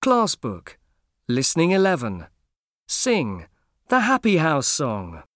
Class book. Listening 11. Sing the Happy House song.